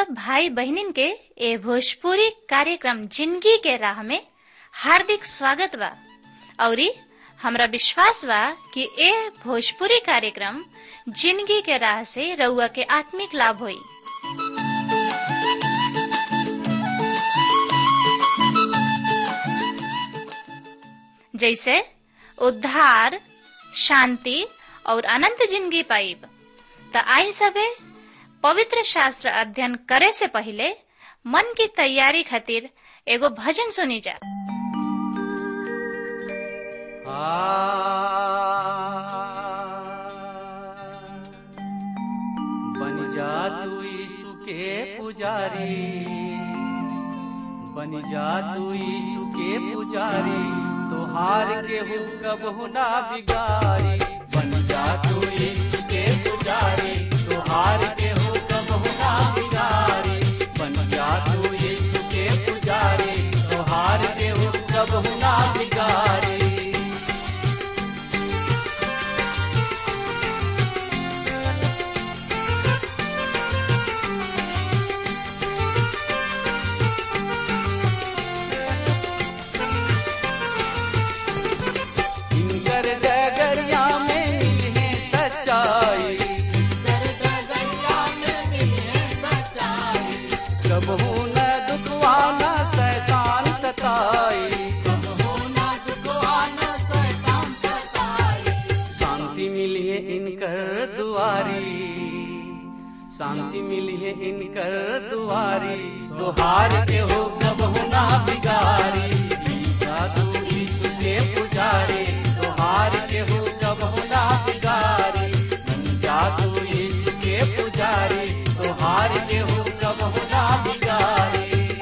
सब भाई बहनिन के ए भोजपुरी कार्यक्रम जिंदगी के राह में हार्दिक स्वागत बा। औरी हमरा विश्वास बा कि ए भोजपुरी कार्यक्रम जिंदगी के राह से रउआ के आत्मिक लाभ होई। जैसे उद्धार, शांति और अनंत जिंदगी पाइब। त आई सबे पवित्र शास्त्र अध्ययन करे से पहले मन की तैयारी खातिर एगो भजन सुनी जा। बन जा तू यीशु के पुजारी, बन जा तू यीशु के पुजारी, तो हार के हो कबहु ना बिगारी। बन जा तू यीशु के पुजारी, तो हार के हो कबहु ना बिगारी। बन जा तू यीशु के पुजारी, तो हार के हो कबहु ना बिगारी। शांति मिली है इनकर दुआरी, तो हार के हो कबहु ना बिगारी। तू यीशु के पुजारी, तो हार के हो कबहु ना बिगारी। बन जा तू यीशु के पुजारी, तो हार के हो कबहु ना बिगारी।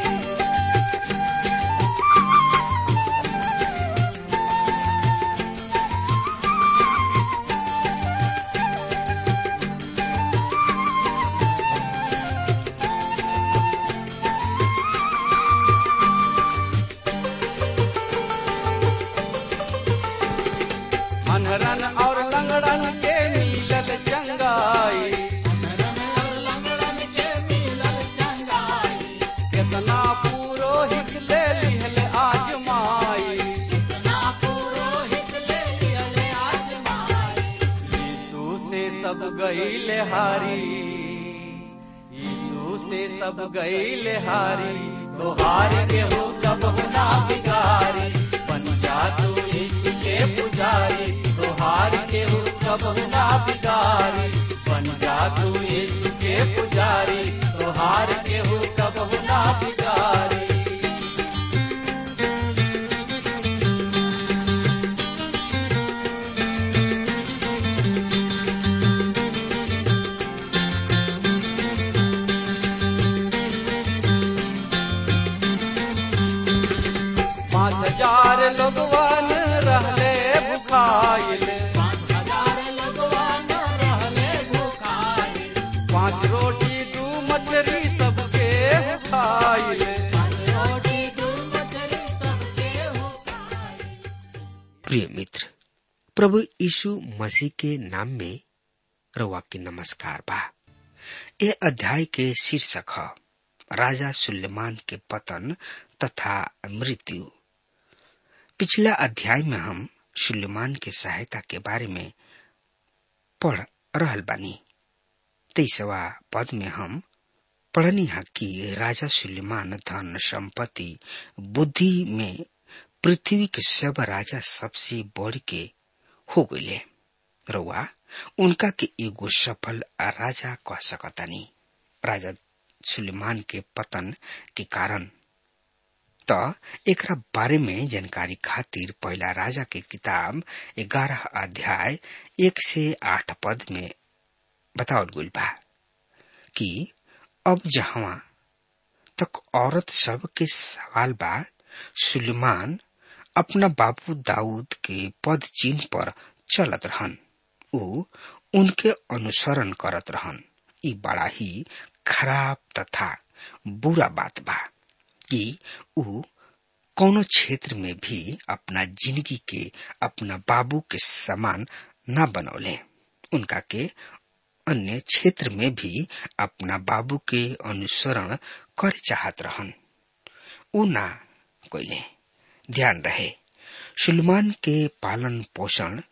अनरन और लंगड़न के मिलल चंगाई, कितना पुरोहित ले लिहल आजमाई। यीशु से सब गईल हारी, यीशु से सब गईल हारी, तो हार के हो कबहु ना बिगारी। बन जा तू यीशु के पुजारी, तो हार के हो कबहु ना बिगारी। बन जा तू यीशु के पुजारी, तो हार के हो कबहु ना बिगारी। लोगवन रहले भुखाइल, 5,000 लोगवन रहले भुखाइल। 5 रोटी 2 मछली सबके खाइल, 5 रोटी 2 मछली सबके खाइल। प्रिय मित्र, प्रभु यीशु मसीह के नाम में रउआ के नमस्कार बा। ये अध्याय के शीर्षक है राजा सुलेमान के पतन तथा मृत्यु। पिछला अध्याय में हम सुलेमान की सहायता के बारे में पढ़ रहल बानी। 23वां पद में हम पढ़नी है कि राजा सुलेमान धन संपत्ति बुद्धि में पृथ्वी के सब राजा सबसे बढ़ के हो गए। रउआ उनका के एगो सफल राजा कह सकतानी। राजा सुलेमान के पतन के कारण तो एकरा बारे में जानकारी खातिर पहला राजा के किताब 11 अध्याय 1 से 8 पद में बतावल गइल बा कि अब जहां तक औरत सब के सवाल बा, सुलेमान अपना बाबू दाऊद के पद चिन्ह पर चलत रहन, उ उनके अनुसरण करत रहन। ई बड़ा ही खराब तथा बुरा बात बा कि उ कोनो क्षेत्र में भी अपना जिंदगी के अपना बाबू के समान न बनौले, उनका के अन्य क्षेत्र में भी अपना बाबू के अनुसरण करे चाहत रहन। उ ना कोइले। ध्यान रहे, सुलेमान के पालन पोषण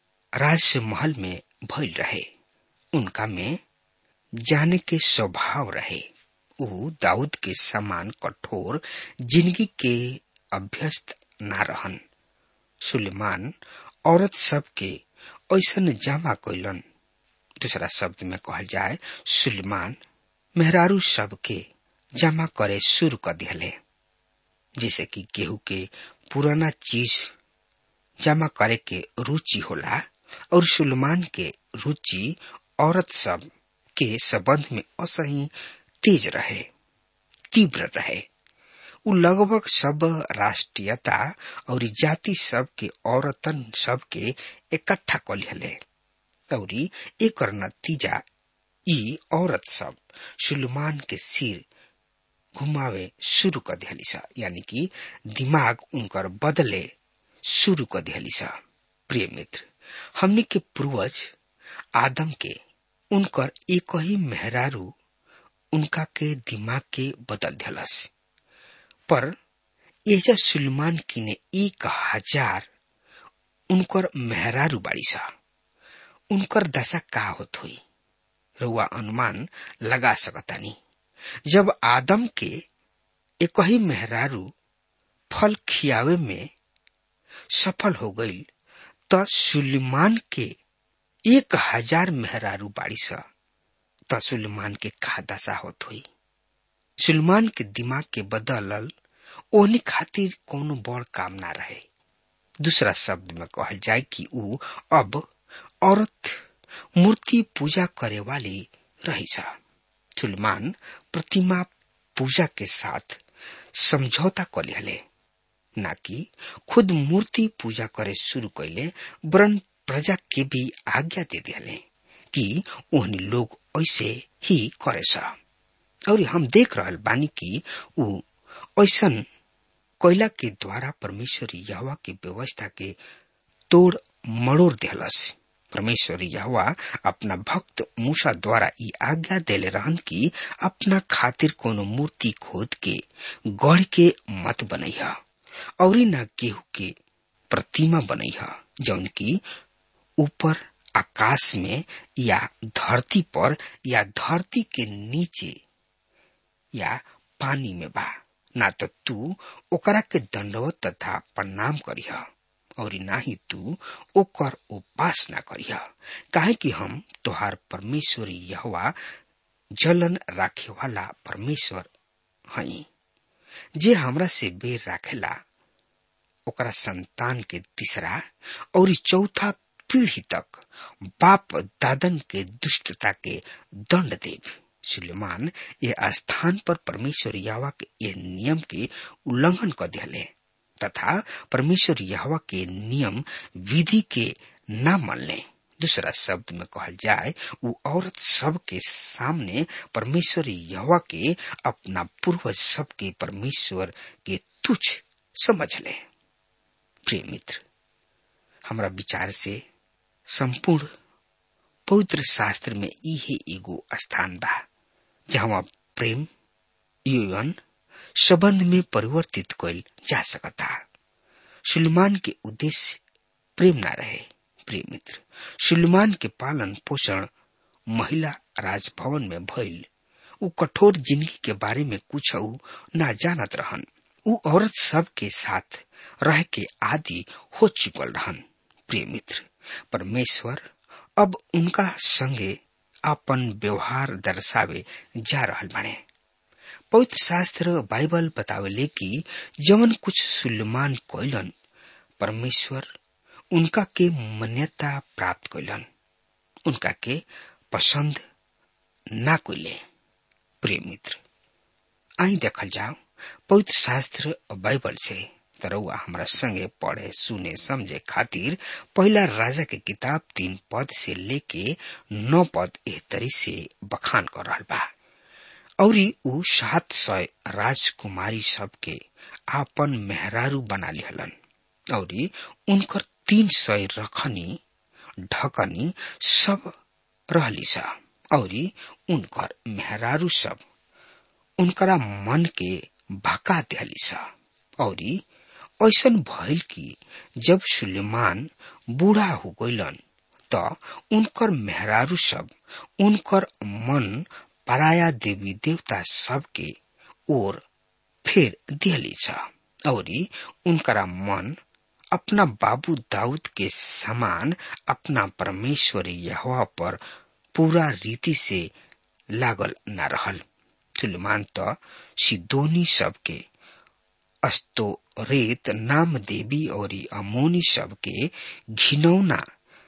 राजमहल में भइल रहे। उनका में जाने के स्वभाव रहे। उ दाऊद के समान कठोर जिंदगी के अभ्यस्त ना रहन। सुलेमान औरत सब के ऐसन जमा कइलन। दूसरा शब्द में कहल जाए, सुलेमान मेहरारू सब के जमा करे शुरू कर दिले, जिसे कि केहू के पुराना चीज जमा करे के रुचि होला और सुलेमान के रुचि औरत सब के संबंध में असही तेज रहे, तीव्र रहे। उ लगभग सब राष्ट्रीयता और जाति सब के औरतन सब के इकट्ठा कर लिहले और एकर नतीजा ई औरत सब सुलेमान के सिर घुमावे शुरू कर दिहली, यानी कि दिमाग उनकर बदले शुरू कर दिहली। प्रिय मित्र, हमनी के पूर्वज आदम के उनकर एक ही मेहरारू उनका के दिमाग के बदल दिलस, पर एजा सुलेमान की ने 1000 उनकर मेहरारू बाड़ी सा। उनकर दशा का होत हुई रुआ अनुमान लगा सकतानी। जब आदम के एक ही मेहरारू फल खियावे में सफल हो गई, तो सुलेमान के 1000 मेहरारू बाड़ी सा। तो सुलेमान के का दशा होत हुई। सुलेमान के दिमाग के बदलल ओहनी खातिर कोनो बड़ काम ना रहे। दूसरा शब्द में कहल जाए कि उ अब औरत मूर्ति पूजा करे वाली रही सा। सुलेमान प्रतिमा पूजा के साथ समझौता कर लिहले, ना कि खुद मूर्ति पूजा करे शुरू कैले, वरन प्रजा के भी आज्ञा दे दिले कि ओहनी लोग ऐसे ही करे सा। और हम देख रहल बानी कि उ ऐसन कोयला के द्वारा परमेश्वर यहोवा के व्यवस्था के तोड़ मड़ोड़ देहलस। परमेश्वर यहोवा अपना भक्त मूसा द्वारा ई आज्ञा देले रहन कि अपना खातिर कोनो मूर्ति खोद के गढ़ के मत बनैहा और न केहू के प्रतिमा बनैहा, जौन की ऊपर आकाश में या धरती पर या धरती के नीचे या पानी में बा। ना तो तू ओकरा के दंडवत तथा प्रणाम करिहा और ना ही तू ओकर उपासना करिहा, काहे कि हम तोहार परमेश्वर यहोवा जलन राखे वाला परमेश्वर हई। जे हमरा से बेर राखेला ओकरा संतान के तीसरा और चौथा पीढ़ी तक बाप दादन के दुष्टता के दंड देव। सुलेमान ये स्थान पर परमेश्वर यहोवा के ये नियम के उल्लंघन कर दिले तथा परमेश्वर यहोवा के नियम विधि के न मानले। दूसरा शब्द में कहल जाए, वो औरत सब के सामने परमेश्वर यहोवा के अपना पूर्वज सब के परमेश्वर के तुच्छ समझ ले। प्रिय मित्र, हमरा विचार से संपूर्ण पवित्र शास्त्र में इहे एगो स्थान बा जहाँ प्रेम यौवन संबंध में परिवर्तित कइल जा सकता। सुलेमान के उद्देश्य प्रेम ना रहे। प्रिय मित्र, सुलेमान के पालन पोषण महिला राजभवन में भइल। उ कठोर जिंदगी के बारे में कुछ ना जानत रहन। उ औरत सब के साथ रह के आदि हो चुकल रहन। प्रिय मित्र, परमेश्वर अब उनका संगे अपन व्यवहार दर्शावे जा रहल बाने। पवित्र शास्त्र बाइबल बतावेले कि जवन कुछ सुलेमान कइलन, परमेश्वर उनका के मान्यता प्राप्त कइलन, उनका के पसंद ना कइले। प्रिय मित्र, आई देखल जाओ पवित्र शास्त्र बाइबल से तरौआ हमारा संगे पढ़े सुने समझे खातिर पहला राजा के किताब 3 पद से लेके 9 पद एह तरी से बखान कर रहल बा। और उ 700 राजकुमारी सब के आपन मेहरारू बना लिहलन और उनकर 300 रखनी ढकनी सब रहली सा। और उनकर मेहरारू सब उनकरा मन के भका दिहली सा। और ऐसन भइल कि जब सुलेमान बूढ़ा हो गइलन त उनकर मेहरारू सब उनकर मन पराया देवी देवता सब के ओर फेर दिहली सा और उनकरा मन अपना बाबू दाऊद के समान अपना परमेश्वर यहोवा पर पूरा रीति से लागल न रहल। सुलेमान तो सिदोनी सब के अस्तोरेत नाम देवी और अमोनी सब के घिनौना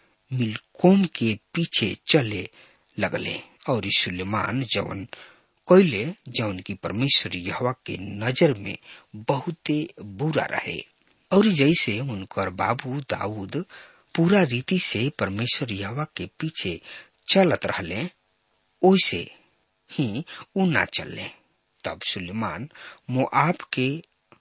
मिलकोम के पीछे चले लगले। और सुलेमान जवन कोयले जवन की परमेश्वर यहोवा के नजर में बहुते बुरा रहे। और जैसे उनकर बाबू दाऊद पूरा रीति से परमेश्वर यहोवा के पीछे चलत रहले ओइसे ही उ ना चलले। तब सुलेमान मोआब के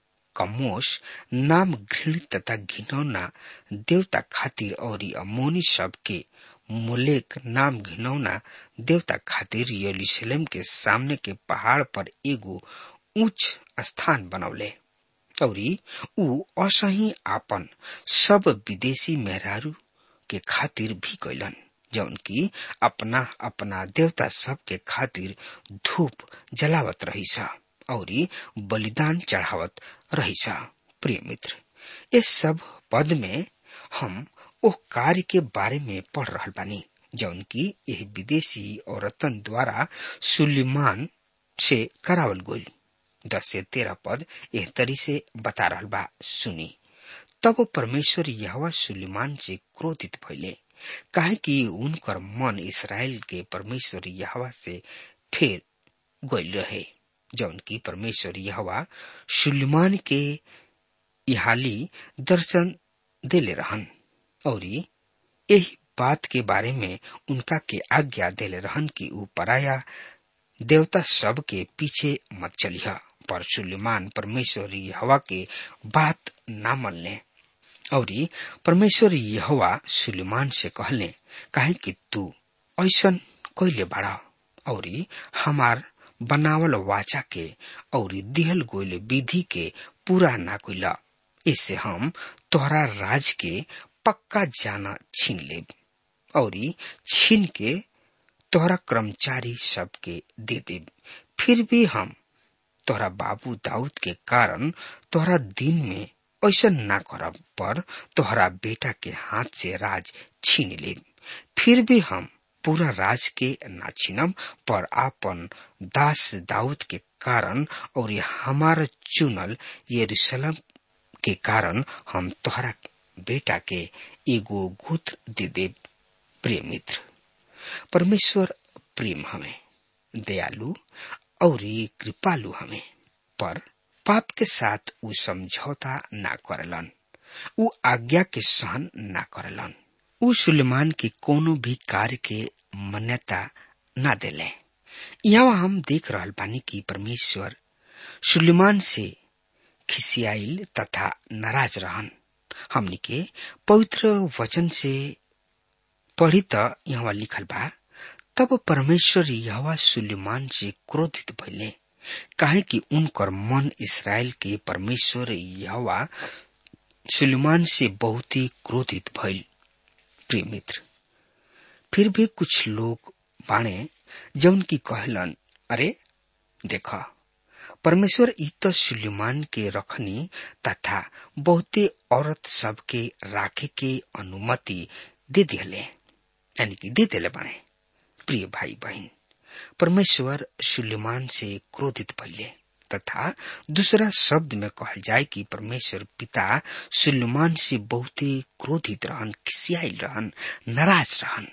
कमोश नाम घृणित तथा घिनौना देवता खातिर और अमोनी सब के मोलेक नाम घिनौना देवता खातिर यरूशलेम के सामने के पहाड़ पर एगो ऊंच स्थान बनौले। और उ असही आपन सब विदेशी मेहरारू के खातिर भी कैलन जौन की अपना अपना देवता सब के खातिर धूप जलावत रहीसा और बलिदान चढ़ावत रहीसा। प्रिय मित्र, इस सब पद में हम ओ कार्य के बारे में पढ़ रहल बानी जौन की यह विदेशी औरतन द्वारा सुलेमान से करावल गइल। 10 से 13 पद एह तरी से बता रहल बा, सुनी। तब परमेश्वर यहोवा सुलेमान से क्रोधित भइले, काहे कि उनकर मन इस्राएल के परमेश्वर यहोवा से फेर गइल रहे जौन की परमेश्वर यहोवा सुलेमान के यहाली दर्शन देले रहन और यही बात के बारे में उनका के आज्ञा देले रहन कि ऊ पराया देवता सब के पीछे मत चलिह। पर सुलेमान परमेश्वर यहोवा के बात ना मनले और परमेश्वर यहोवा सुलेमान से कहले, काहे कि तू ऐसन कइले बाड़ा और हमार बनावल वाचा के और दिहल गोइल विधि के पूरा ना कइला, इससे हम तोहरा राज के पक्का जाना छीन लेब और छीन के तोहरा कर्मचारी सब के दे देब। फिर भी हम तोहरा बाबू दाऊद के कारण तोहरा दिन में ऐसा ना करब, पर तोहरा बेटा के हाथ से राज छीन लेब। फिर भी हम पूरा राज के ना छीनब, पर आपन दास दाऊद के कारण और हमारा चुनल यरूशलेम के कारण हम तोहरा बेटा के एगो गोत्र दे देब। प्रिय मित्र, परमेश्वर प्रेम हमें दयालु और कृपालु हमें, पर पाप के साथ उ समझौता ना करलन, उ आज्ञा के सहन ना करलन। उ सुलेमान के कोनो भी कार्य के मान्यता ना देले। यहाँ हम देख रहल बानी कि परमेश्वर सुलेमान से खिसियाइल तथा नाराज रहन। हमनी के पवित्र वचन से पढ़ी त यहाँ लिखल बा, तब परमेश्वर यहोवा सुलेमान से क्रोधित भइले, काहे कि उनकर मन इस्राएल के परमेश्वर यहोवा सुलेमान से बहुत ही क्रोधित भइल। प्रिय मित्र, फिर भी कुछ लोग बाणे जौन की कहलन, अरे देखा, परमेश्वर ई तो सुलेमान के रखनी तथा बहुते औरत सब के राखे के अनुमति दे दिले, यानी कि दे दिले बाणे। प्रिय भाई बहन, परमेश्वर सुलेमान से क्रोधित भइले तथा दूसरा शब्द में कहल जाए कि परमेश्वर पिता सुलेमान से बहुत ही क्रोधित रहन, खिसियाइल रहन, नाराज रहन।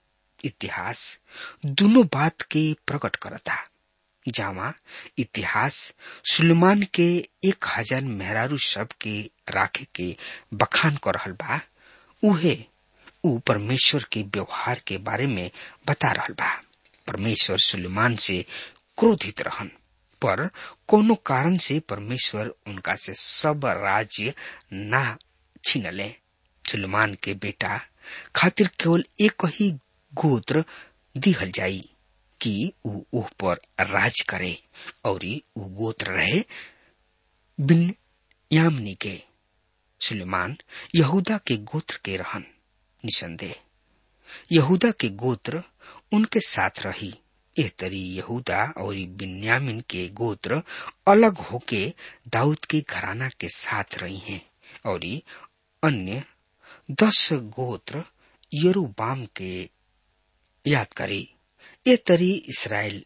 इतिहास दोनों बात के प्रकट करता। जामा इतिहास सुलेमान के 1000 मेहरारू सब के राखे के बखान कर रहल बा, उहे उ परमेश्वर के व्यवहार के बारे में बता रहल बा। परमेश्वर सुलेमान से क्रोधित रहन, पर कोनो कारण से परमेश्वर उनका से सब राज्य ना छीनले। सुलेमान के बेटा खातिर केवल एक ही गोत्र दिहल जाई कि ऊ ओह पर राज करे और ऊ गोत्र रहे बिन्यामीनी के। सुलेमान यहूदा के गोत्र के रहन। निसंदेह यहूदा के गोत्र उनके साथ रही। एह तरी यहूदा और बिन्यामीन के गोत्र अलग होके दाऊद के घराना के साथ रही हैं और अन्य 10 गोत्र यरूबाम के याद करी। ए तरी इसराइल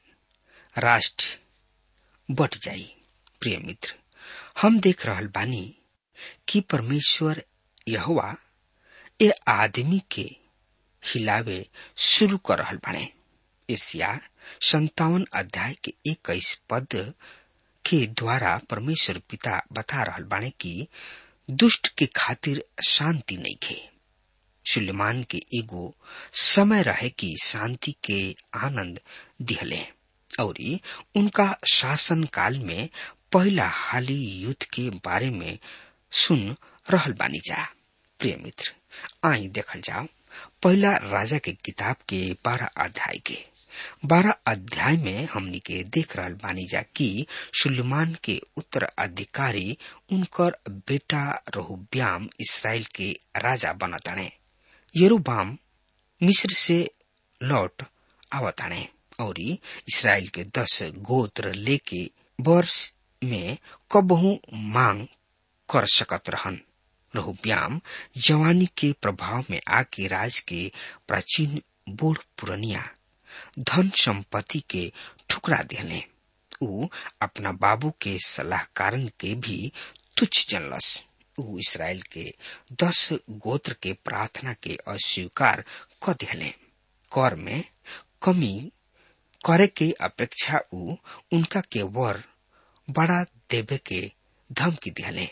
राष्ट्र बट जाई। प्रिय मित्र, हम देख रहल बानी कि परमेश्वर यहोवा ए आदमी के हिलावे शुरू कर रहल बाने। एशिया 57 अध्याय के 21 पद के द्वारा परमेश्वर पिता बता रहल बाने कि दुष्ट के खातिर शांति नहीं खे। सुलेमान के एगो समय रहे कि शांति के आनंद दिहले और उनका शासन काल में पहला हाली युद्ध के बारे में सुन रहल बानी जा। प्रिय मित्र, आई देखल जाओ पहला राजा के किताब के 12 अध्याय के 12 अध्याय में हमनी के देख रहल बानी जा कि सुलेमान के उत्तराधिकारी उनकर बेटा रहोब्याम इसराइल के राजा बनताने। यरूबाम मिस्र से लौट आवताने और इसराइल के 10 गोत्र लेके वर्ष में कबहू मांग कर सकत रहन। रहोब्याम जवानी के प्रभाव में आके राज के प्राचीन बूढ़ पुरनिया धन संपत्ति के ठुकरा दिले। ऊ अपना बाबू के सलाहकारन के भी तुच्छ जनलस। ऊ इसराइल के 10 गोत्र के प्रार्थना के अस्वीकार कर दिले। कर में कमी करे के अपेक्षा ऊ उनका के वर बड़ा देवे के धमकी दिले।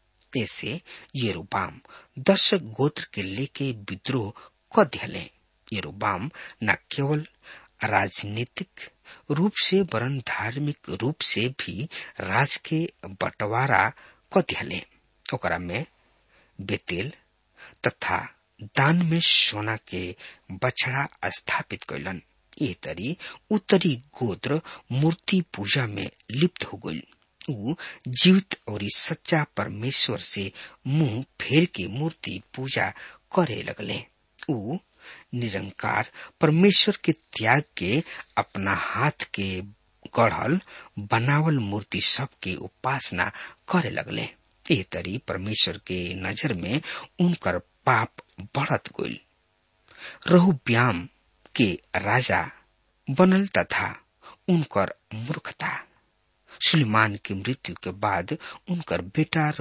ऐसे यरूबाम 10 गोत्र के लेके विद्रोह कर दिले। यरूबाम न केवल राजनीतिक रूप से वरन धार्मिक रूप से भी राज के बंटवारा कर दिले। ओकरा में बेतेल तथा दान में सोना के बछड़ा स्थापित कैलन। ये तरी उत्तरी गोत्र मूर्ति पूजा में लिप्त हो गई। ऊ जीवित और सच्चा परमेश्वर से मुंह फेर के मूर्ति पूजा करे लगले। ऊ निरंकार परमेश्वर के त्याग के अपना हाथ के गढ़ल बनावल मूर्ति सब के उपासना करे लगले। ए तरी परमेश्वर के नजर में उनकर पाप बढ़त गईल। रहोब्याम के राजा बनल तथा उनकर मूर्खता। सुलेमान की मृत्यु के बाद उनकर बेटा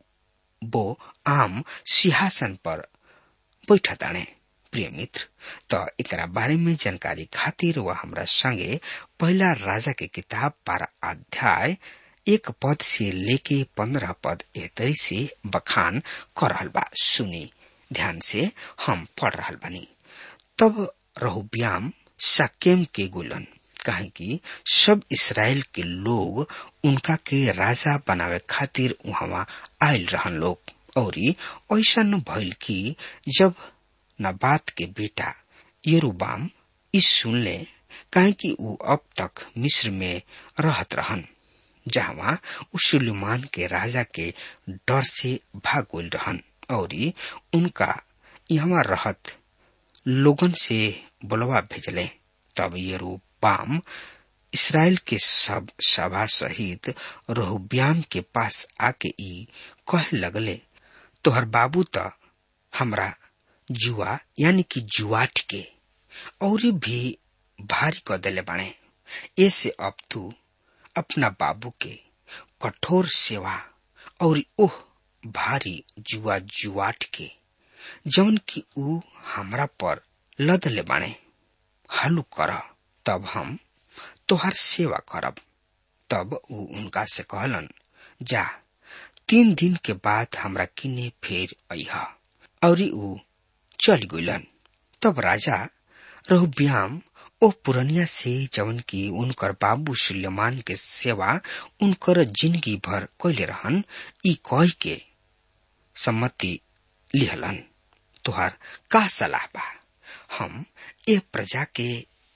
रहोबोआम सिंहासन पर बैठताने। प्रिय मित्र, तो एकरा बारे में जानकारी खातिर वह हमरा संगे पहला राजा के किताब 12 अध्याय 1 पद से लेके 15 पद ए तरी से बखान कर रहल बा। सुनी ध्यान से, हम पढ़ रहल बानी। तब रहोब्याम शकेम के गुलन, काहे कि सब इसराइल के लोग उनका के राजा बनावे खातिर वहां आयल रहन लोग। और ऐसन भइल कि जब नबात के बेटा यरूबाम इस सुनले, काहे कि ऊ अब तक मिस्र में रहत रहन, जहां ऊ सुलेमान के राजा के डर से भाग गइल रहन और उनका यहाँ रहत लोगन से बुलवा भेजले। तब यरूबाम इसराइल के सब सभा सहित रहोब्याम के पास आके ई कहे लगले, तोहर बाबू तो हमरा जुआ यानी कि जुआठ के और भी भारी क देले बाणे। ऐसे अब तू अपना बाबू के कठोर सेवा और ओह भारी जुआ जुआठ के जौन की ऊ हमरा पर लदले बाणे हालू कर, तब हम तोहर सेवा करब। तब ऊ उनका से कहलन, जा 3 दिन के बाद हमरा किने फेर अइहा। और ऊ चल गइलन। तब राजा रहोब्याम ओ पुरनिया से जवन की उनकर बाबू सुलेमान के सेवा उनकर जिंदगी भर कैले रहन, ई कह के सम्मति लिहलन, तुहार का सलाह बा? हम ए प्रजा के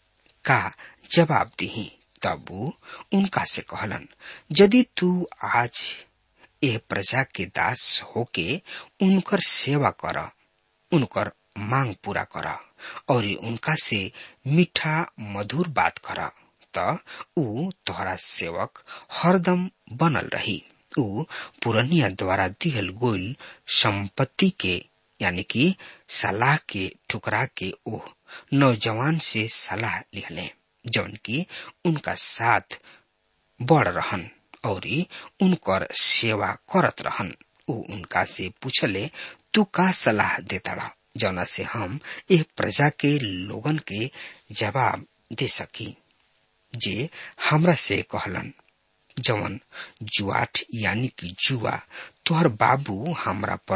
का जवाब दीही। तब उनका से कहलन, यदि तू आज ए प्रजा के दास होके उनकर सेवा कर, उनकर मांग पूरा कर और उनका से मीठा मधुर बात कर, त ऊ तोहरा सेवक हरदम बनल रही। ऊ पुरनिया द्वारा दिहल गोल संपत्ति के यानी कि सलाह के ठुकरा के ओह नौजवान से सलाह लिहले, जौन की उनका साथ बढ़ रहन और उनकर सेवा करत रहन। ऊ उनका से पूछले, तू का सलाह देता, जौना से हम एह प्रजा के लोगन के जवाब दे सकी। जे हमरा से कहलन, जवन जुआठ यानी कि जुआ तोहर बाबू हमरा पर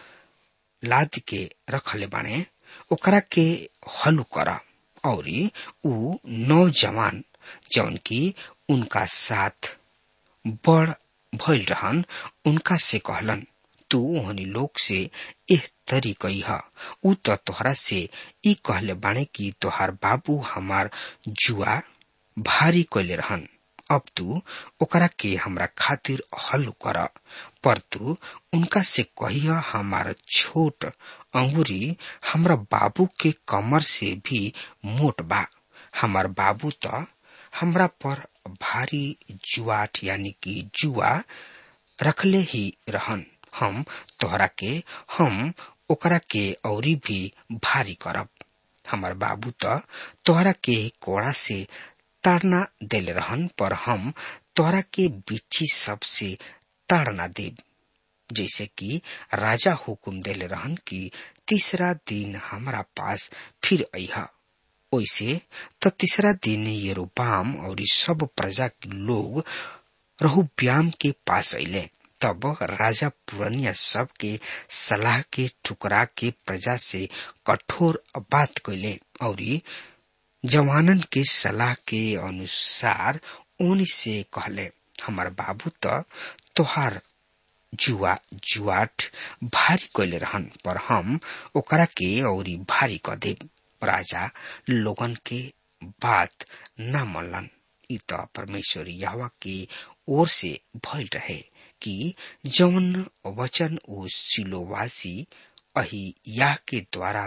लाद के रखले बाने, ओकरा के हलू कर। और ऊ नौजवान जौन की उनका साथ बड़ भइल रहन, उनका से कहलन, तू ओहनी लोग से एह तरी कही, ऊ तो तोहरा से ई कहले बाने कि तोहार बाबू हमार जुआ भारी कइले रहन, अब तू ओकरा के हमरा खातिर हल कर। पर तू उनका से कहिया, हमार छोट अंगुरी हमरा बाबू के कमर से भी मोट बा। हमार बाबू तो हमरा पर भारी जुआठ यानी कि जुआ रखले ही रहन, हम तोहरा के हम ओकरा के औरी भी भारी करब। हमार बाबू तो तोहरा के कोड़ा से ताड़ना देले रहन, पर हम तोहरा के बिच्छी सबसे ताड़ना देब। जैसे कि राजा हुकुम देले रहन कि तीसरा दिन हमारा पास फिर अइहा, ओइसे तो तीसरा दिन यरोबाम और सब प्रजा के लोग रहुब्याम के पास अइले। तब राजा पुरनिया सब के सलाह के ठुकरा के प्रजा से कठोर बात कइले और जवानन के सलाह के अनुसार उन से कहले, हमार बाबू तो तोहार जुआ जुआठ भारी कइले रहन, पर हम ओकरा के औरी भारी क देब। राजा लोगन के बात न मनलन। ई तो परमेश्वर यहोवा की ओर से भइल रहे कि जौन वचन ओ सिलोवासी अहिय्याह के द्वारा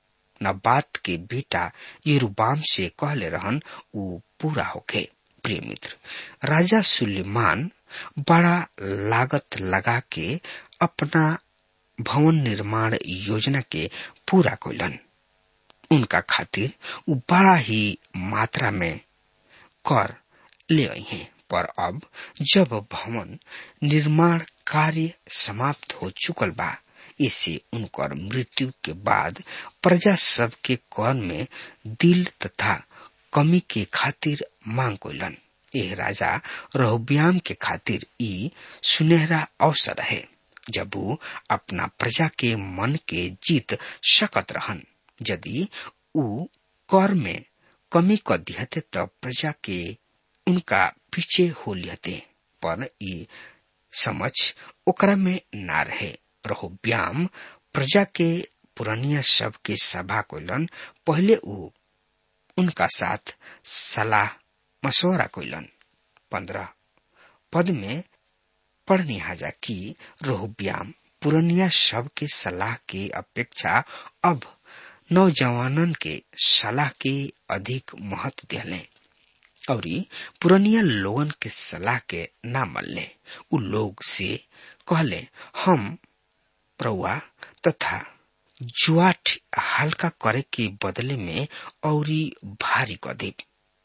नबात के बेटा यरूबाम से कहले रहन, ऊ पूरा होखे। प्रिय मित्र, राजा सुलेमान बड़ा लागत लगा के अपना भवन निर्माण योजना के पूरा कइलन। उनका खातिर ऊ बड़ा ही मात्रा में कर ले आई हैं, पर अब जब भवन निर्माण कार्य समाप्त हो चुकल बा, इसे उनकर मृत्यु के बाद प्रजा सब के कर में दिल तथा कमी के खातिर मांग कइलन। यह राजा रहोब्याम के खातिर ई सुनहरा अवसर है जब वो अपना प्रजा के मन के जीत सकत रहन। यदि ऊ कर में कमी क दिहते तो प्रजा के उनका पीछे हो लिहते, पर ई समझ ओकरा में ना रहे। रहोब्याम प्रजा के पुरनिया सब के सभा कइलन। पहले ऊ उनका साथ सलाह मशवरा कइलन। 15 पद में पढ़नी हाजा कि रहोब्याम पुरनिया सब के सलाह के अपेक्षा अब नौजवानन के सलाह के अधिक महत्व दिले और पुरनिया लोगन के सलाह के ना मनले। उ लोग से कहले, हम प्रवा तथा जुआठ हल्का करे के बदले में औरी भारी क देब।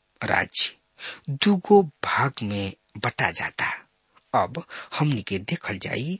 राज्य दुगो भाग में बटा जाता। अब हमनी के देखल जाई,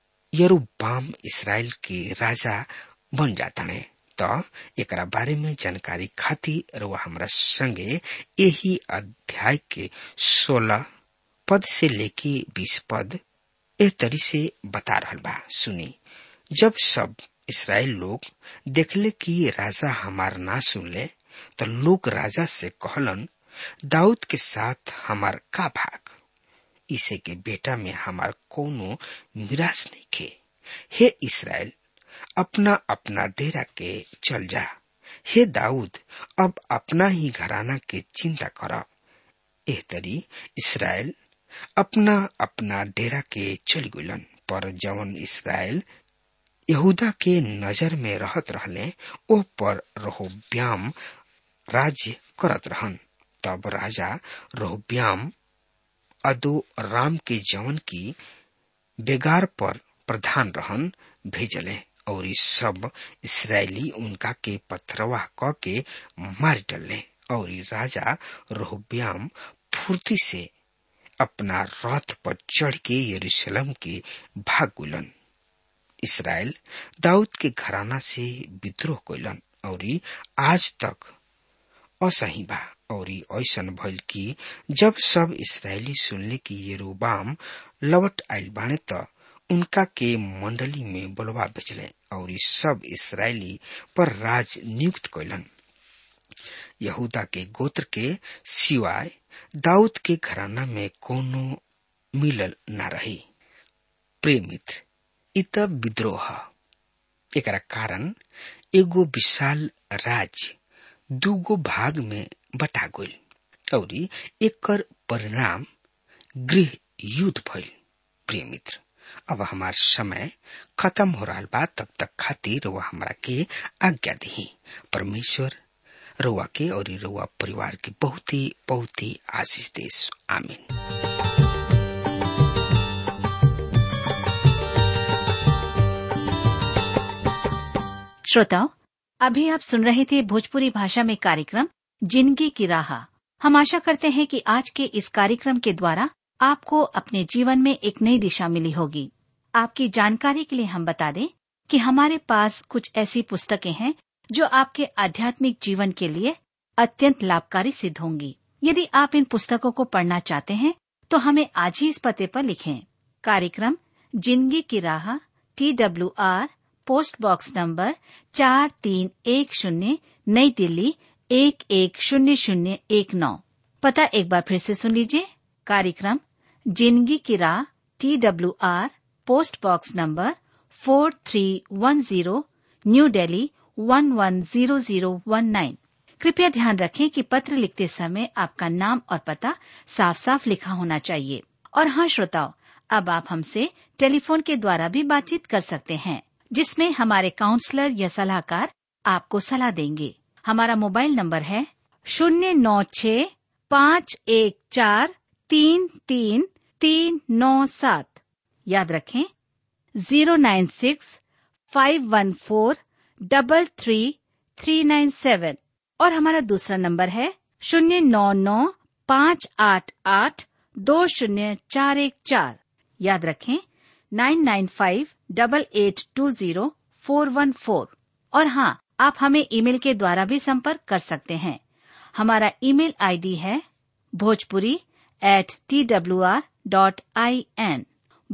यरूबाम इसराइल के राजा बन जाता ने। तो एकरा बारे में जानकारी खातिर रउआ हमरा संगे यही अध्याय के 16 पद से लेके 20 पद ए तरी से बता रहल बा। सुनी, जब सब इसराइल लोग देखले कि राजा हमार ना सुनले, तो लोग राजा से कहलन, दाऊद के साथ हमार का भाग, इसे के बेटा में हमार कोनो मिरास नहीं खे। हे इसराइल, अपना अपना डेरा के चल जा, हे दाऊद, अब अपना ही घराना के चिंता कर। एह तरी इसराइल अपना अपना डेरा के चल गुलन, पर जवन इसराइल यहूदा के नजर में रहत रहले ओ पर रहोब्याम राज्य करत रहन। तब राजा रहोब्याम अदोराम के जवन की बेगार पर प्रधान रहन भेजले, और इस सब इसराइली उनका के पथरवा क के मार डले। और राजा रहोब्याम फुर्ती से अपना रथ पर चढ़ के यरूशलेम के भाग गुलन। इसराइल दाऊद के घराना से विद्रोह कइलन, और आज तक असही बा। और ऐसन भइल कि जब सब इसराइली सुनले कि यरोबाम लौट आइल बाने त उनका के मंडली में बुलवा भेजले, और सब इसराइली पर राज नियुक्त कइलन। यहूदा के गोत्र के सिवाय दाऊद के घराना में कोनो मिलल न रही। प्रिय मित्र, इत विद्रोह एकरा कारण एगो विशाल राज्य दूगो भाग में बटा गइल, और एकर परिणाम गृह युद्ध भइल। प्रिय मित्र, अब हमार समय खत्म हो रहा बा, तब तक खातिर वह हमरा के आज्ञा दी। परमेश्वर रउआ के और रउआ परिवार के बहुत ही आशीष देश। आमीन। श्रोताओं, अभी आप सुन रहे थे भोजपुरी भाषा में कार्यक्रम जिंदगी की राह। हम आशा करते हैं कि आज के इस कार्यक्रम के द्वारा आपको अपने जीवन में एक नई दिशा मिली होगी। आपकी जानकारी के लिए हम बता दें कि हमारे पास कुछ ऐसी पुस्तकें हैं जो आपके आध्यात्मिक जीवन के लिए अत्यंत लाभकारी सिद्ध होंगी। यदि आप इन पुस्तकों को पढ़ना चाहते हैं तो हमें आज ही इस पते पर लिखें। कार्यक्रम जिंदगी की राह, TWR, पोस्ट बॉक्स नंबर 4310, नई दिल्ली 110019। पता एक बार फिर से सुन लीजिए। कार्यक्रम जिंदगी की राह, TWR, post box number 4310, New Delhi 110019। कृपया ध्यान रखें कि पत्र लिखते समय आपका नाम और पता साफ साफ लिखा होना चाहिए। और हाँ श्रोताओ, अब आप हमसे टेलीफोन के द्वारा भी बातचीत कर सकते हैं, जिसमें हमारे काउंसलर या सलाहकार आपको सलाह देंगे। हमारा मोबाइल नंबर है 09651433397। याद रखें 09651433397। और हमारा दूसरा नंबर है 09958820414। याद रखें 9958820414। और हाँ, आप हमें ईमेल के द्वारा भी संपर्क कर सकते हैं। हमारा ईमेल आईडी है bhojpuri@twr.in,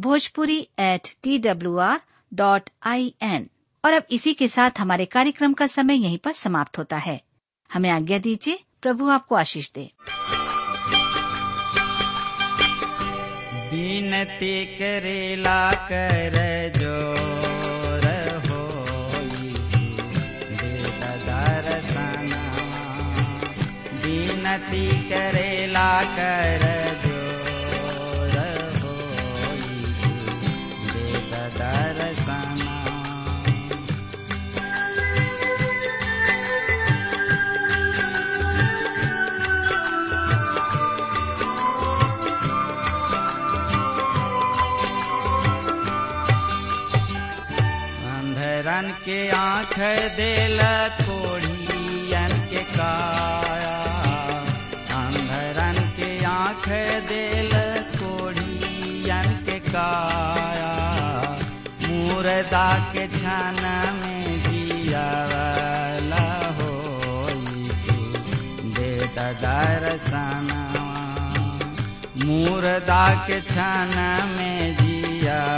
bhojpuri@twr.in। और अब इसी के साथ हमारे कार्यक्रम का समय यहीं पर समाप्त होता है। हमें आज्ञा दीजिए। प्रभु आपको आशीष दे। बिनती करेला कर जोर हो दर्शना, बिनती करेला कर जोर हो दर्शना। अंधरन के आँख देल कोढ़ियन के काया, अंधरन के आँख देल कोढ़ियन के काया। मुर्दा के छन में जियावला हो यीशु दे दर्शना। मुर्दा के छन में जिया